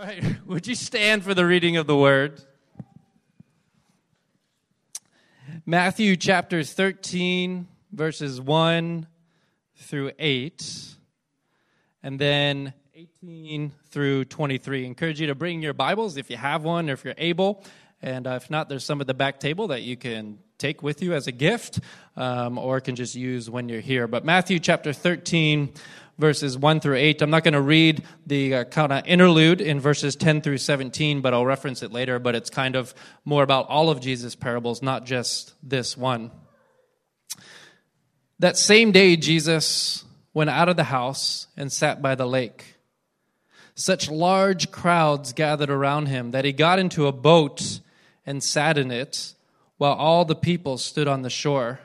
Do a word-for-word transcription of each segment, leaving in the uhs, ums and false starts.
right, would you stand for the reading of the word? Matthew chapter thirteen, verses one through eight, and then eighteen through twenty-three. I encourage you to bring your Bibles if you have one or if you're able, and uh, if not, there's some at the back table that you can take with you as a gift, um, or can just use when you're here. But Matthew chapter thirteen, verses one through eight. I'm not going to read the uh, kind of interlude in verses ten through seventeen, but I'll reference it later. But it's kind of more about all of Jesus' parables, not just this one. That same day, Jesus went out of the house and sat by the lake. Such large crowds gathered around him that he got into a boat and sat in it, while all the people stood on the shore.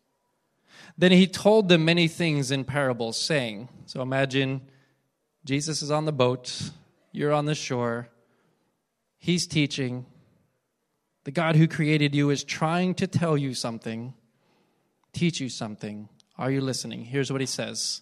Then he told them many things in parables, saying, so imagine Jesus is on the boat, you're on the shore, he's teaching. The God who created you is trying to tell you something, teach you something. Are you listening? Here's what he says.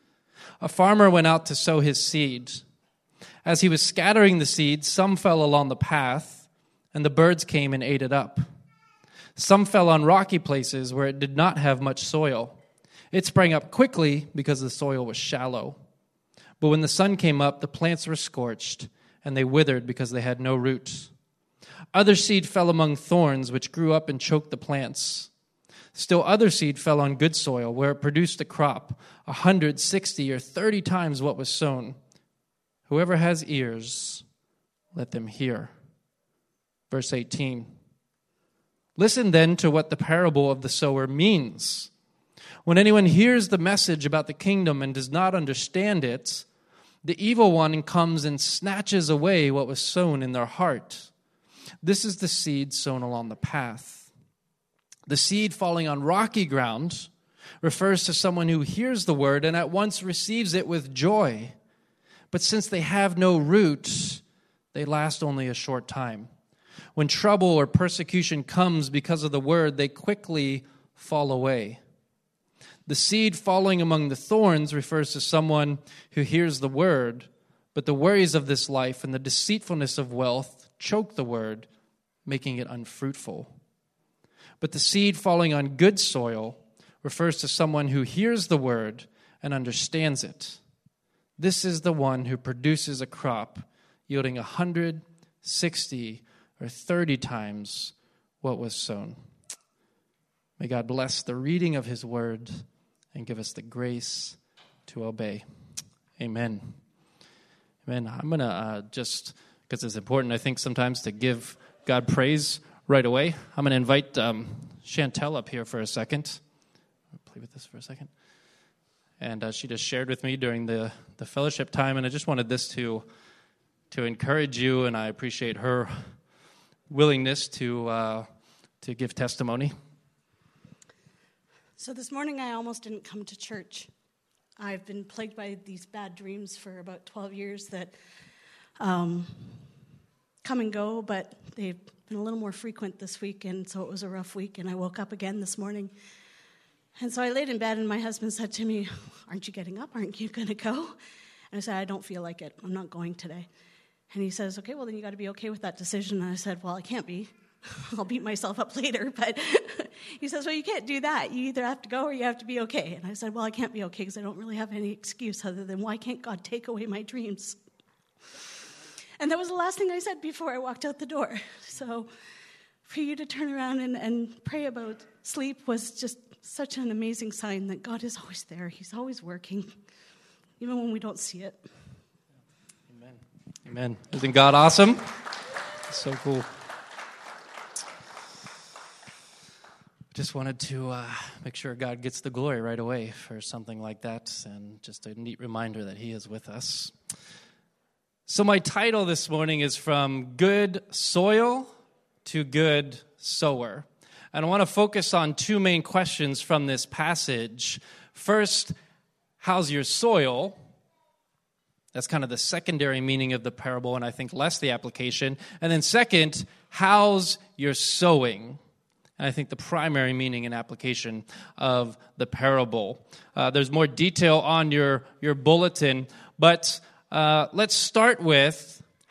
A farmer went out to sow his seed. As he was scattering the seed, some fell along the path, and the birds came and ate it up. Some fell on rocky places where it did not have much soil. It sprang up quickly because the soil was shallow. But when the sun came up, the plants were scorched, and they withered because they had no root. Other seed fell among thorns, which grew up and choked the plants. Still other seed fell on good soil, where it produced a crop, a hundred, sixty, or thirty times what was sown. Whoever has ears, let them hear. Verse eighteen. Listen then to what the parable of the sower means. When anyone hears the message about the kingdom and does not understand it, the evil one comes and snatches away what was sown in their heart. This is the seed sown along the path. The seed falling on rocky ground refers to someone who hears the word and at once receives it with joy. But since they have no root, they last only a short time. When trouble or persecution comes because of the word, they quickly fall away. The seed falling among the thorns refers to someone who hears the word, but the worries of this life and the deceitfulness of wealth choke the word, making it unfruitful. But the seed falling on good soil refers to someone who hears the word and understands it. This is the one who produces a crop yielding a hundred, sixty, or thirty times what was sown. May God bless the reading of his word and give us the grace to obey. Amen. Amen. I'm going to uh, just, because it's important, I think, sometimes to give God praise right away. I'm going to invite um, Chantel up here for a second. I'll play with this for a second. And uh, she just shared with me during the, the fellowship time, and I just wanted this to, to encourage you, and I appreciate her willingness to uh, to give testimony. So this morning I almost didn't come to church. I've been plagued by these bad dreams for about twelve years that um, come and go, but they've been a little more frequent this week, and so it was a rough week, and I woke up again this morning. And so I laid in bed, and my husband said to me, aren't you getting up? Aren't you going to go? And I said, I don't feel like it. I'm not going today. And he says, okay, well, then you got to be okay with that decision. And I said, well, I can't be. I'll beat myself up later. But he says, well, you can't do that. You either have to go or you have to be okay. And I said, well, I can't be okay because I don't really have any excuse other than why can't God take away my dreams? And that was the last thing I said before I walked out the door. So for you to turn around and, and pray about sleep was just such an amazing sign that God is always there. He's always working, even when we don't see it. Amen. Isn't God awesome? So cool. Just wanted to uh, make sure God gets the glory right away for something like that, and just a neat reminder that he is with us. So my title this morning is From Good Soil to Good Sower. And I want to focus on two main questions from this passage. First, how's your soil? That's kind of the secondary meaning of the parable, and I think less the application. And then second, how's your sowing? And I think the primary meaning and application of the parable. Uh, there's more detail on your, your bulletin, but uh, let's start with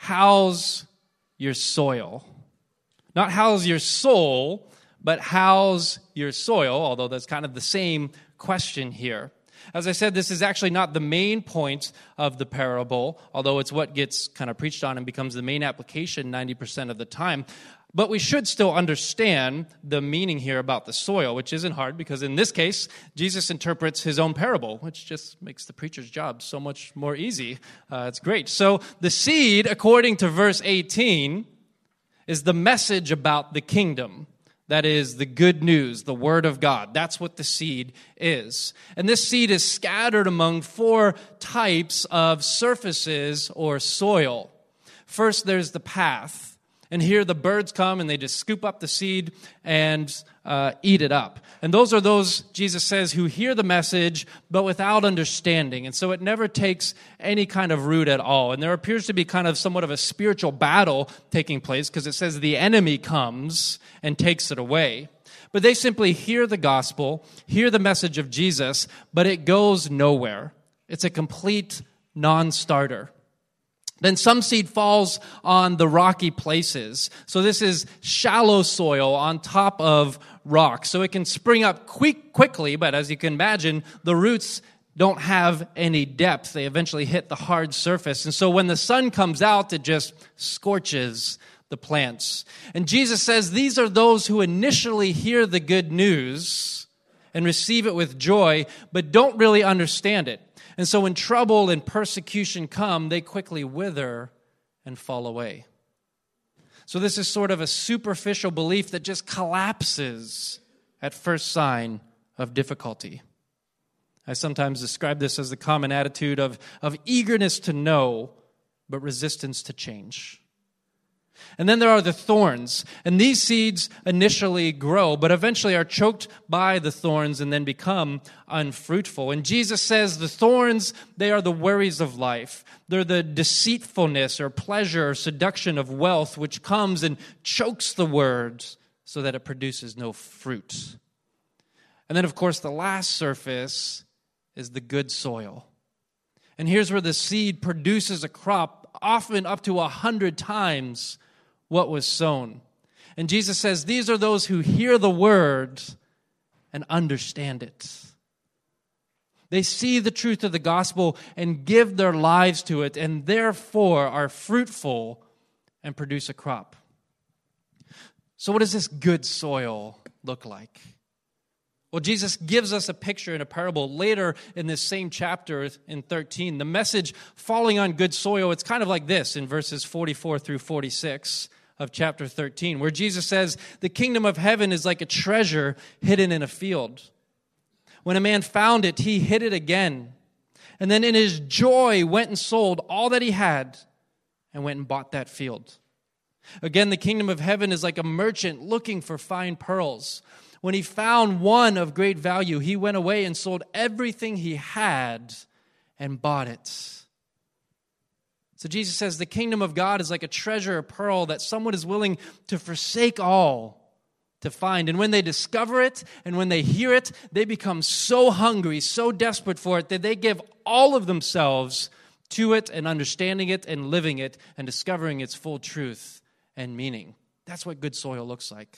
how's your soil? Not how's your soul, but how's your soil, although that's kind of the same question here. As I said, this is actually not the main point of the parable, although it's what gets kind of preached on and becomes the main application ninety percent of the time. But we should still understand the meaning here about the soil, which isn't hard because in this case, Jesus interprets his own parable, which just makes the preacher's job so much more easy. Uh, it's great. So the seed, according to verse eighteen, is the message about the kingdom. That is the good news, the word of God. That's what the seed is. And this seed is scattered among four types of surfaces or soil. First, there's the path. And here the birds come and they just scoop up the seed and uh, eat it up. And those are those, Jesus says, who hear the message but without understanding. And so it never takes any kind of root at all. And there appears to be kind of somewhat of a spiritual battle taking place because it says the enemy comes and takes it away. But they simply hear the gospel, hear the message of Jesus, but it goes nowhere. It's a complete non-starter. Then some seed falls on the rocky places. So this is shallow soil on top of rock. So it can spring up quick, quickly, but as you can imagine, the roots don't have any depth. They eventually hit the hard surface. And so when the sun comes out, it just scorches the plants. And Jesus says these are those who initially hear the good news and receive it with joy, but don't really understand it. And so when trouble and persecution come, they quickly wither and fall away. So this is sort of a superficial belief that just collapses at first sign of difficulty. I sometimes describe this as the common attitude of, of eagerness to know, but resistance to change. And then there are the thorns. And these seeds initially grow, but eventually are choked by the thorns and then become unfruitful. And Jesus says the thorns, they are the worries of life. They're the deceitfulness or pleasure or seduction of wealth which comes and chokes the word so that it produces no fruit. And then, of course, the last surface is the good soil. And here's where the seed produces a crop, often up to a hundred times what was sown. And Jesus says, these are those who hear the word and understand it. They see the truth of the gospel and give their lives to it, and therefore are fruitful and produce a crop. So what does this good soil look like? Well, Jesus gives us a picture in a parable later in this same chapter in thirteen. The message falling on good soil, it's kind of like this in verses forty-four through forty-six of chapter thirteen, where Jesus says, the kingdom of heaven is like a treasure hidden in a field. When a man found it, he hid it again. And then in his joy went and sold all that he had and went and bought that field. Again, the kingdom of heaven is like a merchant looking for fine pearls. When he found one of great value, he went away and sold everything he had and bought it. So Jesus says the kingdom of God is like a treasure, a pearl that someone is willing to forsake all to find. And when they discover it and when they hear it, they become so hungry, so desperate for it that they give all of themselves to it and understanding it and living it and discovering its full truth and meaning. That's what good soil looks like.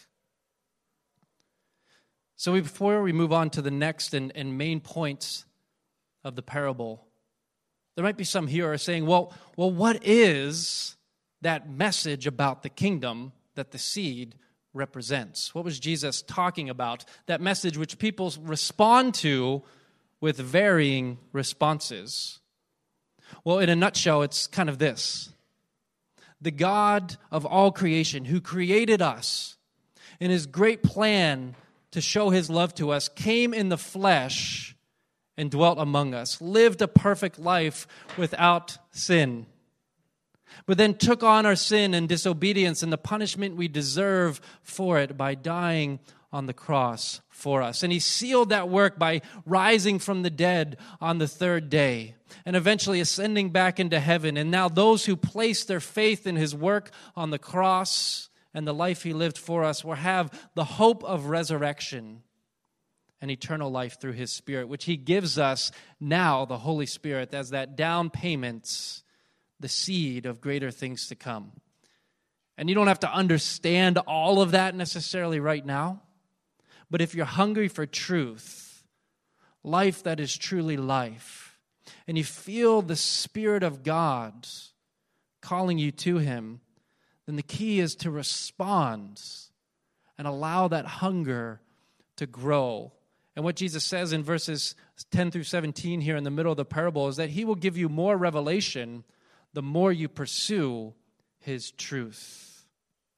So before we move on to the next and, and main points of the parable, there might be some here who are saying, well, well, what is that message about the kingdom that the seed represents? What was Jesus talking about? That message which people respond to with varying responses. Well, in a nutshell, it's kind of this. The God of all creation who created us in his great plan to show his love to us, came in the flesh and dwelt among us, lived a perfect life without sin, but then took on our sin and disobedience and the punishment we deserve for it by dying on the cross for us. And he sealed that work by rising from the dead on the third day and eventually ascending back into heaven. And now those who place their faith in his work on the cross and the life he lived for us will have the hope of resurrection and eternal life through his Spirit, which he gives us now, the Holy Spirit, as that down payment the seed of greater things to come. And you don't have to understand all of that necessarily right now. But if you're hungry for truth, life that is truly life, and you feel the Spirit of God calling you to Him, then the key is to respond and allow that hunger to grow. And what Jesus says in verses ten through seventeen here in the middle of the parable is that He will give you more revelation the more you pursue His truth.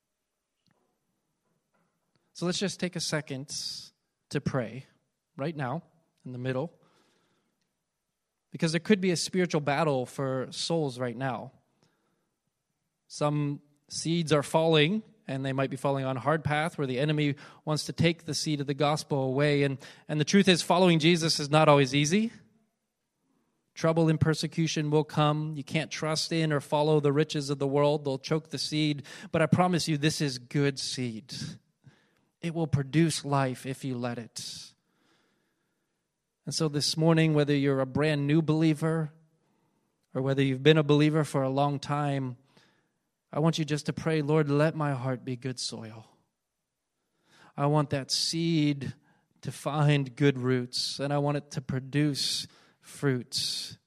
So let's just take a second to pray right now in the middle, because there could be a spiritual battle for souls right now. Some seeds are falling, and they might be falling on a hard path where the enemy wants to take the seed of the gospel away. And, and the truth is, following Jesus is not always easy. Trouble and persecution will come. You can't trust in or follow the riches of the world. They'll choke the seed. But I promise you, this is good seed. It will produce life if you let it. And so this morning, whether you're a brand new believer or whether you've been a believer for a long time, I want you just to pray, Lord, let my heart be good soil. I want that seed to find good roots, and I want it to produce fruits.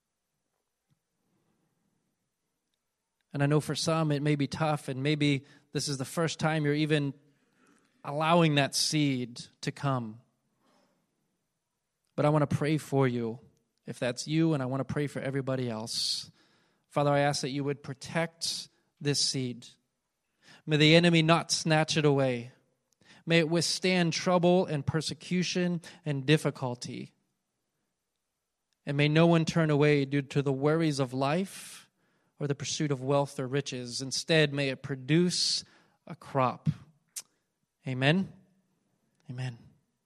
And I know for some it may be tough, and maybe this is the first time you're even allowing that seed to come. But I want to pray for you, if that's you, and I want to pray for everybody else. Father, I ask that you would protect this seed. May the enemy not snatch it away. May it withstand trouble and persecution and difficulty. And may no one turn away due to the worries of life or the pursuit of wealth or riches. Instead, may it produce a crop. Amen? Amen.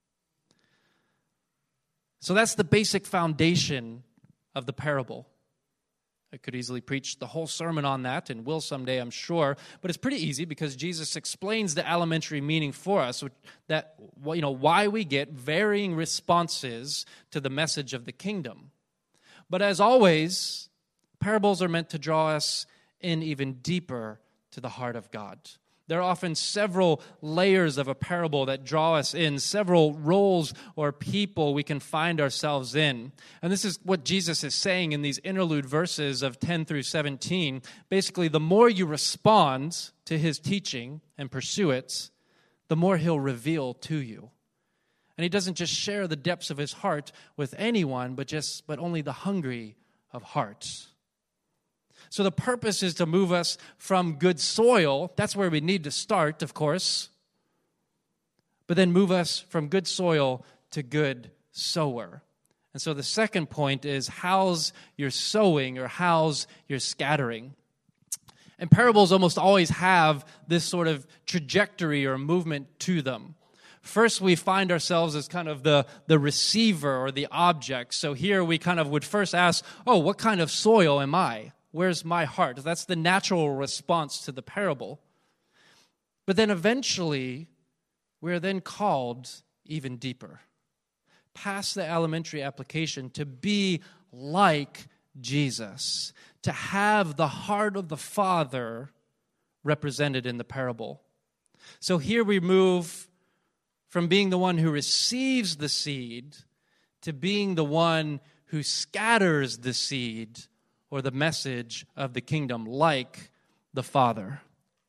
So that's the basic foundation of the parable. I could easily preach the whole sermon on that, and will someday, I'm sure. But it's pretty easy because Jesus explains the elementary meaning for us, that, you know, why we get varying responses to the message of the kingdom. But as always, parables are meant to draw us in even deeper to the heart of God. There are often several layers of a parable that draw us in, several roles or people we can find ourselves in. And this is what Jesus is saying in these interlude verses of ten through seventeen. Basically, the more you respond to His teaching and pursue it, the more He'll reveal to you. And He doesn't just share the depths of His heart with anyone, but just but only the hungry of heart. So the purpose is to move us from good soil. That's where we need to start, of course. But then move us from good soil to good sower. And so the second point is, how's your sowing or how's your scattering? And parables almost always have this sort of trajectory or movement to them. First, we find ourselves as kind of the, the receiver or the object. So here we kind of would first ask, oh, what kind of soil am I? Where's my heart? That's the natural response to the parable. But then eventually, we're then called even deeper, past the elementary application, to be like Jesus, to have the heart of the Father represented in the parable. So here we move from being the one who receives the seed to being the one who scatters the seed or the message of the kingdom, like the Father.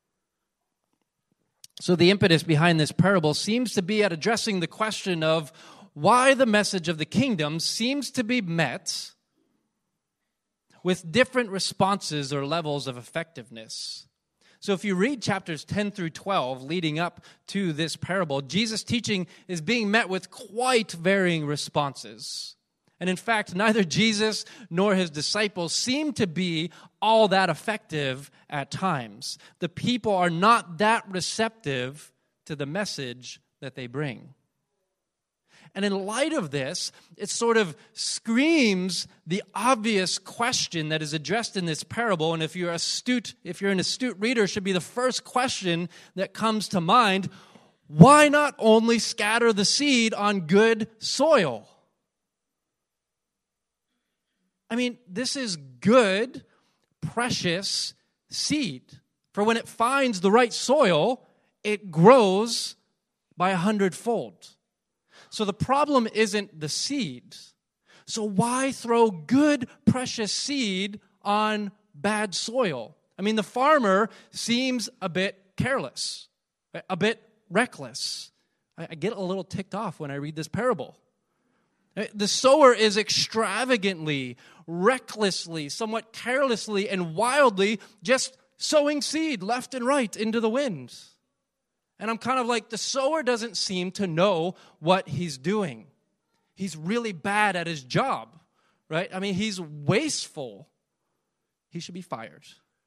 So the impetus behind this parable seems to be at addressing the question of why the message of the kingdom seems to be met with different responses or levels of effectiveness. So if you read chapters ten through twelve leading up to this parable, Jesus' teaching is being met with quite varying responses. And in fact, neither Jesus nor His disciples seem to be all that effective at times. The people are not that receptive to the message that they bring. And in light of this, it sort of screams the obvious question that is addressed in this parable. And if you're astute, if you're an astute reader, it should be the first question that comes to mind. Why not only scatter the seed on good soil? I mean, this is good, precious seed. For when it finds the right soil, it grows by a hundredfold. So the problem isn't the seed. So why throw good, precious seed on bad soil? I mean, the farmer seems a bit careless, a bit reckless. I get a little ticked off when I read this parable. The sower is extravagantly, recklessly, somewhat carelessly, and wildly just sowing seed left and right into the wind. And I'm kind of like, the sower doesn't seem to know what he's doing. He's really bad at his job, right? I mean, he's wasteful. He should be fired.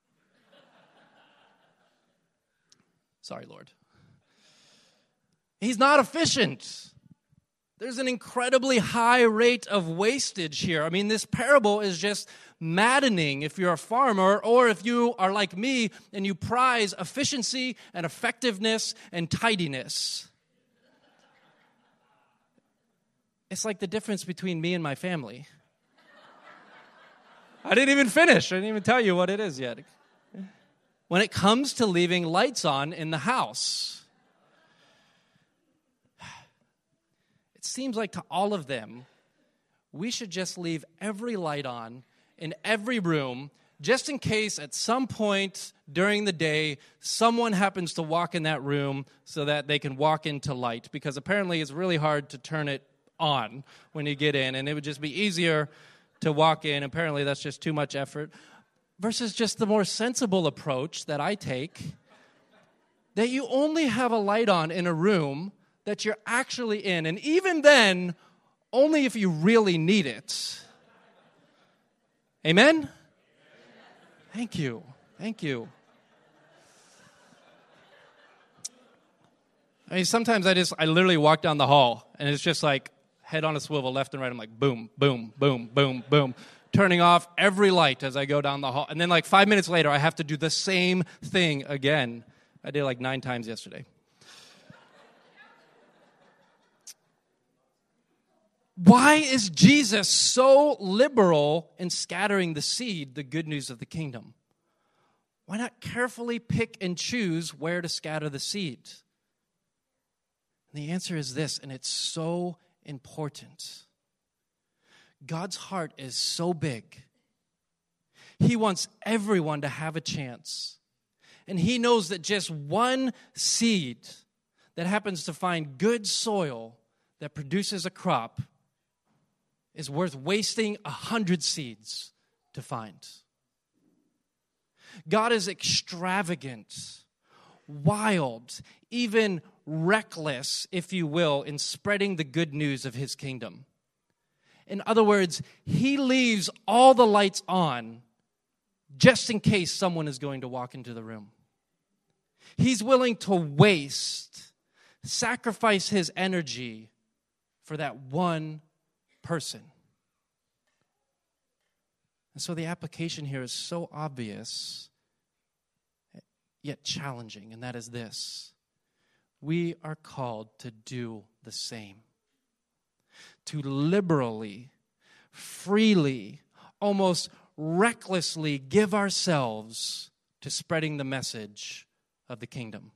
Sorry, Lord. He's not efficient. There's an incredibly high rate of wastage here. I mean, this parable is just maddening if you're a farmer or if you are like me and you prize efficiency and effectiveness and tidiness. It's like the difference between me and my family. I didn't even finish. I didn't even tell you what it is yet. When it comes to leaving lights on in the house, it seems like to all of them, we should just leave every light on in every room, just in case at some point during the day, someone happens to walk in that room so that they can walk into light, because apparently it's really hard to turn it on when you get in, and it would just be easier to walk in. Apparently that's just too much effort. Versus just the more sensible approach that I take, that you only have a light on in a room that you're actually in, and even then, only if you really need it. Amen? Thank you. Thank you. I mean, sometimes I just, I literally walk down the hall, and it's just like head on a swivel, left and right. I'm like, boom, boom, boom, boom, boom. Turning off every light as I go down the hall. And then like five minutes later, I have to do the same thing again. I did it like nine times yesterday. Why is Jesus so liberal in scattering the seed, the good news of the kingdom? Why not carefully pick and choose where to scatter the seed? And the answer is this, and it's so important. God's heart is so big. He wants everyone to have a chance. And he knows that just one seed that happens to find good soil that produces a crop is worth wasting a hundred seeds to find. God is extravagant, wild, even reckless, if you will, in spreading the good news of his kingdom. In other words, he leaves all the lights on just in case someone is going to walk into the room. He's willing to waste, sacrifice his energy for that one person. And so the application here is so obvious, yet challenging, and that is this. We are called to do the same. To liberally, freely, almost recklessly give ourselves to spreading the message of the kingdom.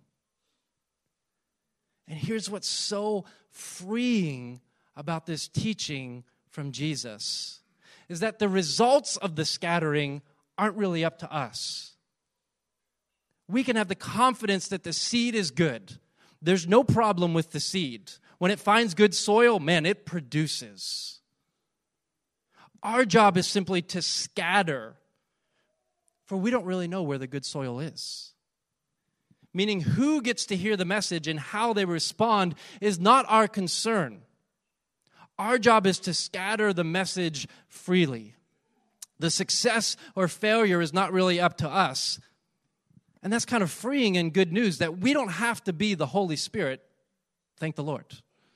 And here's what's so freeing about this teaching from Jesus, is that the results of the scattering aren't really up to us. We can have the confidence that the seed is good. There's no problem with the seed. When it finds good soil, man, it produces. Our job is simply to scatter, for we don't really know where the good soil is. Meaning who gets to hear the message and how they respond is not our concern. Our job is to scatter the message freely. The success or failure is not really up to us. And that's kind of freeing and good news that we don't have to be the Holy Spirit. Thank the Lord.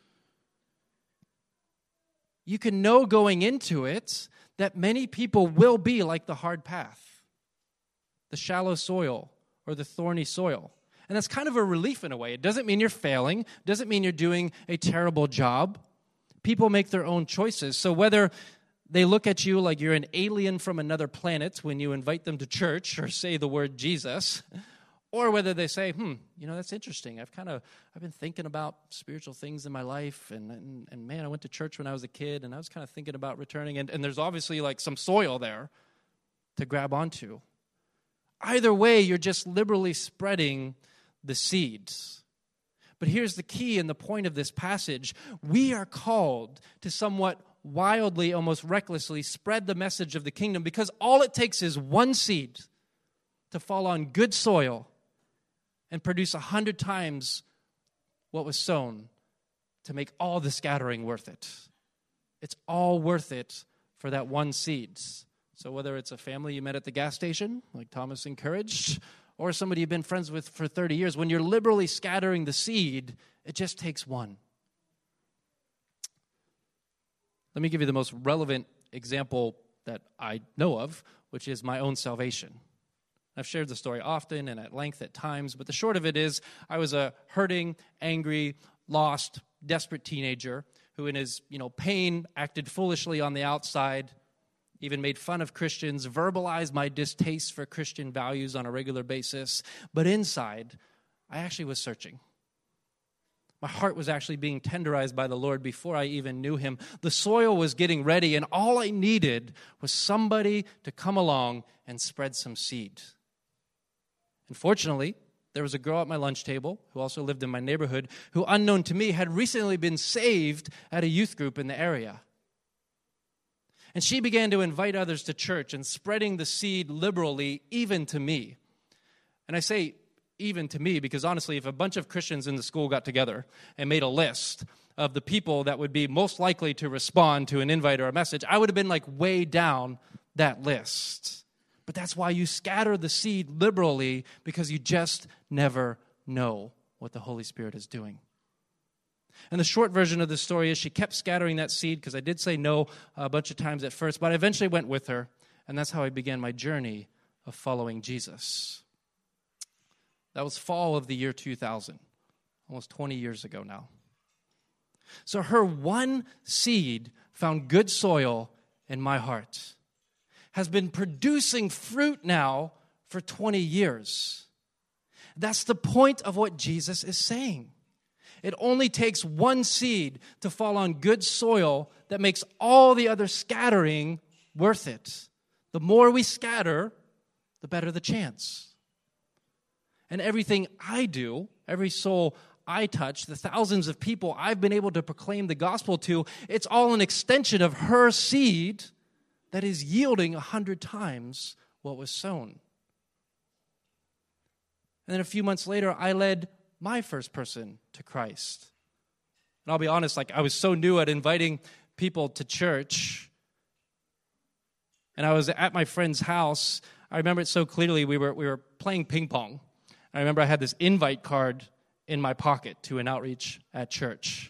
You can know going into it that many people will be like the hard path, the shallow soil, or the thorny soil. And that's kind of a relief in a way. It doesn't mean you're failing. It doesn't mean you're doing a terrible job. People make their own choices. So whether They look at you like you're an alien from another planet when you invite them to church or say the word Jesus. Or whether they say, hmm, you know, that's interesting. I've kind of, I've been thinking about spiritual things in my life. And, and, and man, I went to church when I was a kid, and I was kind of thinking about returning. And, and there's obviously like some soil there to grab onto. Either way, you're just liberally spreading the seeds. But here's the key and the point of this passage. We are called to somewhat wildly, almost recklessly spread the message of the kingdom, because all it takes is one seed to fall on good soil and produce a hundred times what was sown to make all the scattering worth it. It's all worth it for that one seed. So whether it's a family you met at the gas station, like Thomas encouraged, or somebody you've been friends with for thirty years, when you're liberally scattering the seed, it just takes one. Let me give you the most relevant example that I know of, which is my own salvation. I've shared the story often and at length at times, but the short of it is I was a hurting, angry, lost, desperate teenager who in his, you know, pain acted foolishly on the outside, even made fun of Christians, verbalized my distaste for Christian values on a regular basis. But inside, I actually was searching. My heart was actually being tenderized by the Lord before I even knew him. The soil was getting ready, and all I needed was somebody to come along and spread some seed. And fortunately, there was a girl at my lunch table who also lived in my neighborhood who, unknown to me, had recently been saved at a youth group in the area. And she began to invite others to church and spreading the seed liberally, even to me. And I say even to me because honestly, if a bunch of Christians in the school got together and made a list of the people that would be most likely to respond to an invite or a message, I would have been like way down that list. But that's why you scatter the seed liberally, because you just never know what the Holy Spirit is doing. And the short version of the story is she kept scattering that seed, because I did say no a bunch of times at first, but I eventually went with her, and that's how I began my journey of following Jesus. That was fall of the year two thousand, almost twenty years ago now. So her one seed found good soil in my heart, has been producing fruit now for twenty years. That's the point of what Jesus is saying. It only takes one seed to fall on good soil that makes all the other scattering worth it. The more we scatter, the better the chance. And everything I do, every soul I touch, the thousands of people I've been able to proclaim the gospel to, it's all an extension of her seed that is yielding a hundred times what was sown. And then a few months later, I led my first person to Christ. And I'll be honest, like I was so new at inviting people to church. And I was at my friend's house. I remember it so clearly. We were we were playing ping pong. I remember I had this invite card in my pocket to an outreach at church.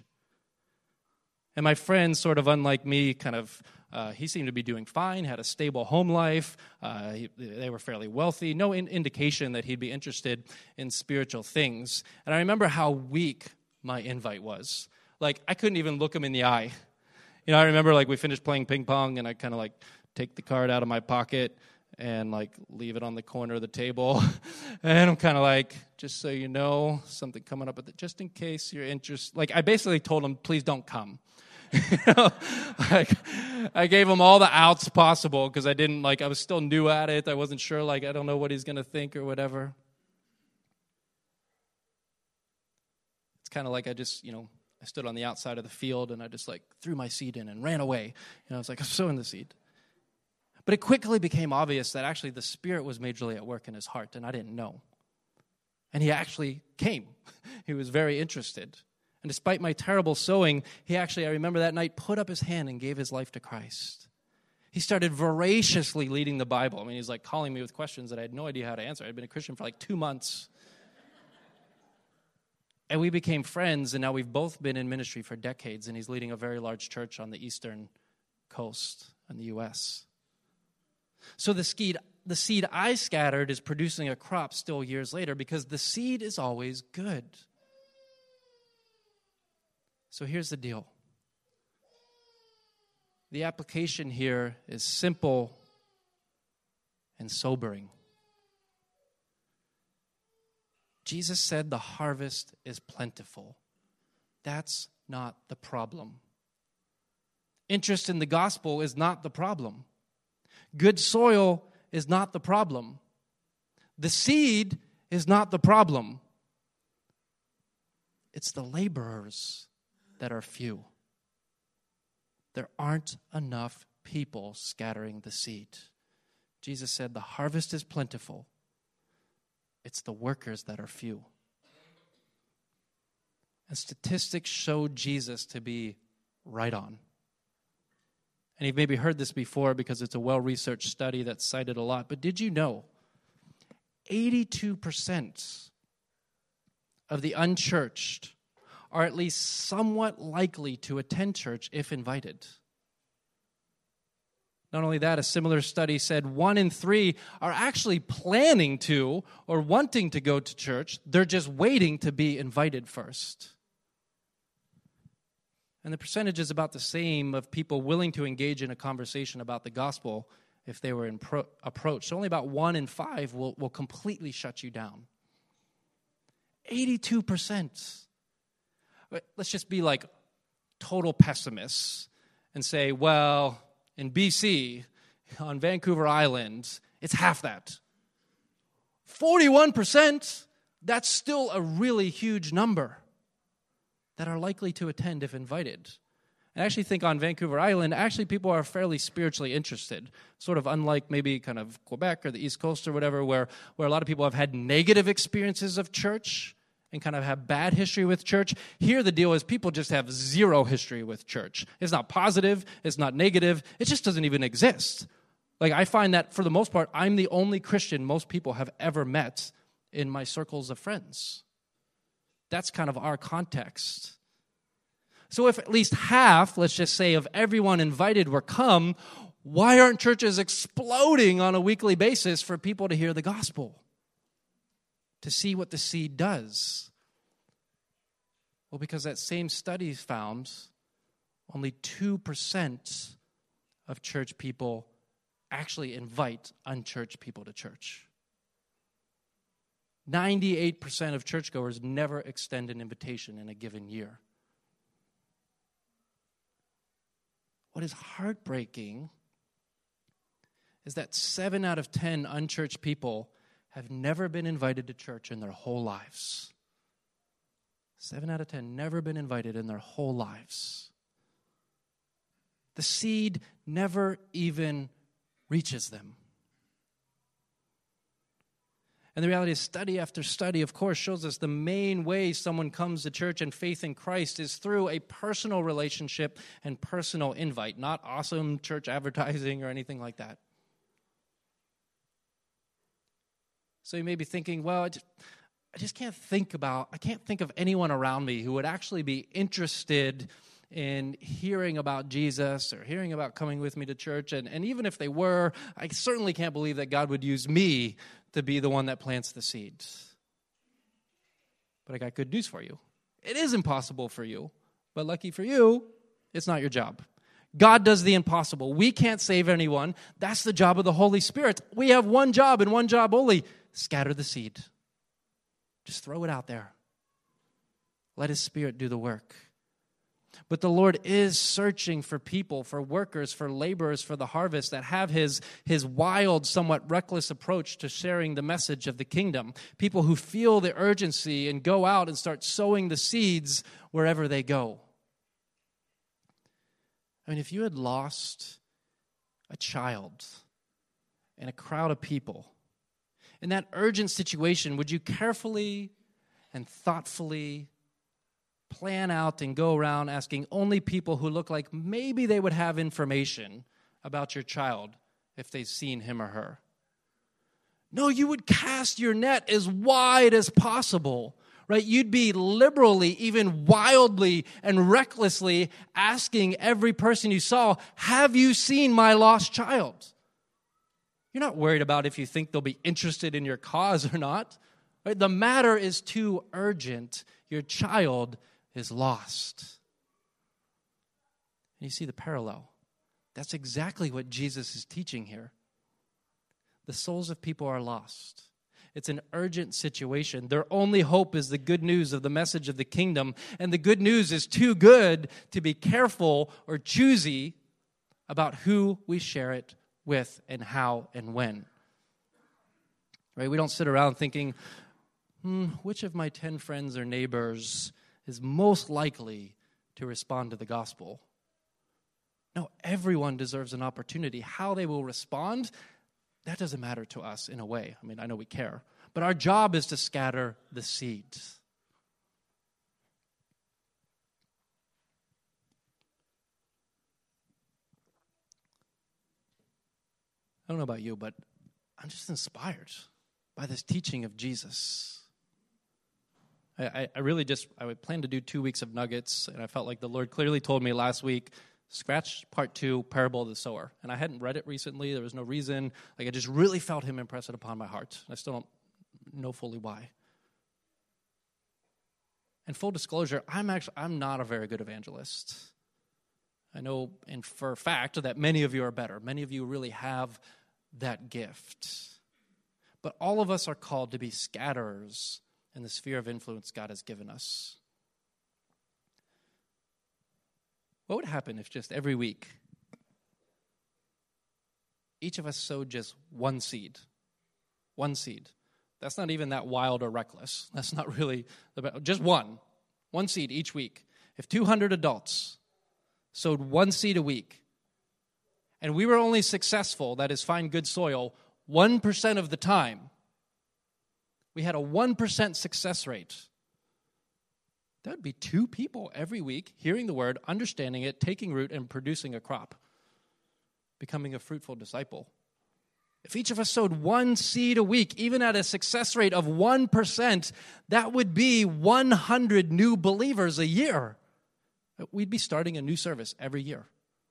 And my friend, sort of unlike me, kind of Uh, he seemed to be doing fine, had a stable home life. Uh, he, they were fairly wealthy. No in- indication that he'd be interested in spiritual things. And I remember how weak my invite was. Like, I couldn't even look him in the eye. You know, I remember, like, we finished playing ping pong, and I kind of, like, take the card out of my pocket and, like, leave it on the corner of the table. And I'm kind of like, just so you know, something coming up, with it, just in case you're interested. Like, I basically told him, please don't come. You know, like I gave him all the outs possible because I didn't like I was still new at it. I wasn't sure, like I don't know what he's going to think or whatever. It's kind of like I just, you know, I stood on the outside of the field and I just like threw my seed in and ran away. You know, I was like, I'm sowing the seed. But it quickly became obvious that actually the Spirit was majorly at work in his heart, and I didn't know. And he actually came. He was very interested. And despite my terrible sowing, he actually, I remember that night, put up his hand and gave his life to Christ. He started voraciously reading the Bible. I mean, he's like calling me with questions that I had no idea how to answer. I'd been a Christian for like two months. And we became friends, and now we've both been in ministry for decades, and he's leading a very large church on the eastern coast in the U S So the seed, the seed I scattered is producing a crop still years later because the seed is always good. So here's the deal. The application here is simple and sobering. Jesus said the harvest is plentiful. That's not the problem. Interest in the gospel is not the problem. Good soil is not the problem. The seed is not the problem. It's the laborers that are few. There aren't enough people scattering the seed. Jesus said the harvest is plentiful. It's the workers that are few. And statistics showed Jesus to be right on. And you've maybe heard this before because it's a well-researched study that's cited a lot. But did you know eighty-two percent of the unchurched are at least somewhat likely to attend church if invited? Not only that, a similar study said one in three are actually planning to or wanting to go to church. They're just waiting to be invited first. And the percentage is about the same of people willing to engage in a conversation about the gospel if they were in pro- approached. So only about one in five will, will completely shut you down. eighty-two percent. Let's just be like total pessimists and say, well, in B C, on Vancouver Island, it's half that. forty-one percent, that's still a really huge number that are likely to attend if invited. I actually think on Vancouver Island, actually people are fairly spiritually interested, sort of unlike maybe kind of Quebec or the East Coast or whatever, where, where a lot of people have had negative experiences of church and kind of have bad history with church. Here the deal is people just have zero history with church. It's not positive, it's not negative, it just doesn't even exist. Like I find that for the most part, I'm the only Christian most people have ever met in my circles of friends. That's kind of our context. So if at least half, let's just say, of everyone invited were come, why aren't churches exploding on a weekly basis for people to hear the gospel? To see what the seed does? Well, because that same study found only two percent of church people actually invite unchurched people to church. ninety-eight percent of churchgoers never extend an invitation in a given year. What is heartbreaking is that seven out of ten unchurched people have never been invited to church in their whole lives. Seven out of ten never been invited in their whole lives. The seed never even reaches them. And the reality is study after study, of course, shows us the main way someone comes to church and faith in Christ is through a personal relationship and personal invite, not awesome church advertising or anything like that. So you may be thinking, well, I just, I just can't think about, I can't think of anyone around me who would actually be interested in hearing about Jesus or hearing about coming with me to church. And, and even if they were, I certainly can't believe that God would use me to be the one that plants the seeds. But I got good news for you. It is impossible for you, but lucky for you, it's not your job. God does the impossible. We can't save anyone. That's the job of the Holy Spirit. We have one job and one job only. Scatter the seed. Just throw it out there. Let His Spirit do the work. But the Lord is searching for people, for workers, for laborers, for the harvest that have his, his wild, somewhat reckless approach to sharing the message of the kingdom. People who feel the urgency and go out and start sowing the seeds wherever they go. I mean, if you had lost a child in a crowd of people, in that urgent situation, would you carefully and thoughtfully plan out and go around asking only people who look like maybe they would have information about your child if they've seen him or her? No, you would cast your net as wide as possible, right? You'd be liberally, even wildly and recklessly asking every person you saw, have you seen my lost child? You're not worried about if you think they'll be interested in your cause or not. Right? The matter is too urgent. Your child is lost. And you see the parallel. That's exactly what Jesus is teaching here. The souls of people are lost. It's an urgent situation. Their only hope is the good news of the message of the kingdom, and the good news is too good to be careful or choosy about who we share it with and how and when. Right? We don't sit around thinking, hmm, which of my ten friends or neighbors is most likely to respond to the gospel? No, everyone deserves an opportunity. How they will respond, that doesn't matter to us in a way. I mean, I know we care. But our job is to scatter the seeds. I don't know about you, but I'm just inspired by this teaching of Jesus. I, I really just, I would plan to do two weeks of nuggets, and I felt like the Lord clearly told me last week, scratch part two, Parable of the Sower. And I hadn't read it recently. There was no reason. Like, I just really felt him impress it upon my heart. I still don't know fully why. And full disclosure, I'm actually, I'm not a very good evangelist. I know, and for a fact, that many of you are better. Many of you really have that gift. But all of us are called to be scatterers in the sphere of influence God has given us. What would happen if just every week each of us sowed just one seed? One seed. That's not even that wild or reckless. That's not really, just one. One seed each week. If two hundred adults sowed one seed a week, and we were only successful, that is, find good soil, one percent of the time, we had a one percent success rate. That would be two people every week hearing the word, understanding it, taking root, and producing a crop, becoming a fruitful disciple. If each of us sowed one seed a week, even at a success rate of one percent, that would be one hundred new believers a year. We'd be starting a new service every year.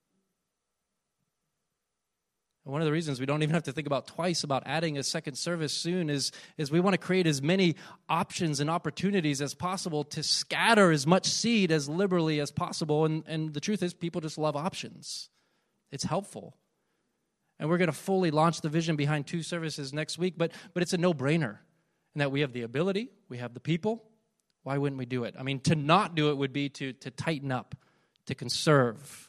And one of the reasons we don't even have to think about twice about adding a second service soon is, is we want to create as many options and opportunities as possible to scatter as much seed as liberally as possible. And, and the truth is, people just love options. It's helpful. And we're going to fully launch the vision behind two services next week, but, but it's a no-brainer in that we have the ability, we have the people. Why wouldn't we do it? I mean, to not do it would be to, to tighten up, to conserve.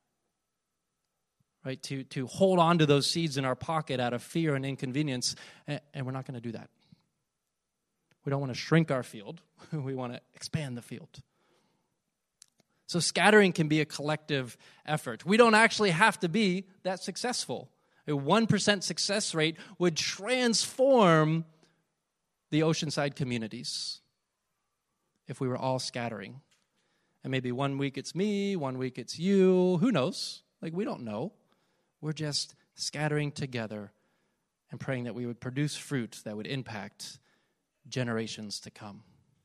Right, to, to hold on to those seeds in our pocket out of fear and inconvenience, and, and we're not going to do that. We don't want to shrink our field. We want to expand the field. So scattering can be a collective effort. We don't actually have to be that successful. A one percent success rate would transform the Oceanside communities if we were all scattering. And maybe one week it's me, one week it's you. Who knows? Like, we don't know. We're just scattering together and praying that we would produce fruit that would impact generations to come.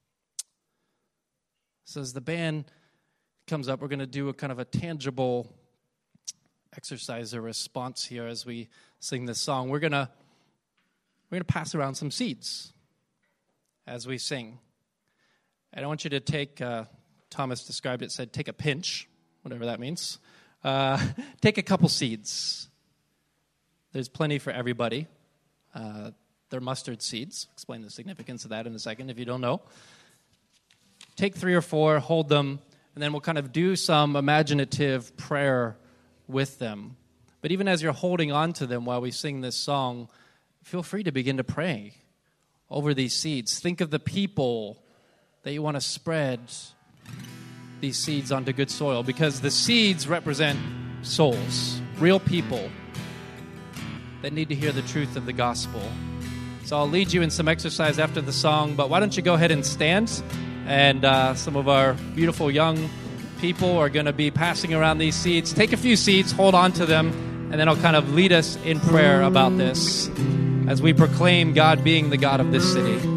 So as the band comes up, we're going to do a kind of a tangible exercise or response here as we sing this song. We're going to we're going to pass around some seeds as we sing. And I want you to take, uh, Thomas described it, said take a pinch, whatever that means. Uh, take a couple seeds. There's plenty for everybody. Uh, they're mustard seeds. Explain the significance of that in a second if you don't know. Take three or four, hold them, and then we'll kind of do some imaginative prayer with them. But even as you're holding on to them while we sing this song, feel free to begin to pray over these seeds. Think of the people that you want to spread these seeds onto good soil, because the seeds represent souls, real people that need to hear the truth of the gospel. So I'll lead you in some exercise after the song, but why don't you go ahead and stand, and uh, some of our beautiful young people are going to be passing around these seeds. Take a few seeds, hold on to them, and then I'll kind of lead us in prayer about this as we proclaim God being the God of this city.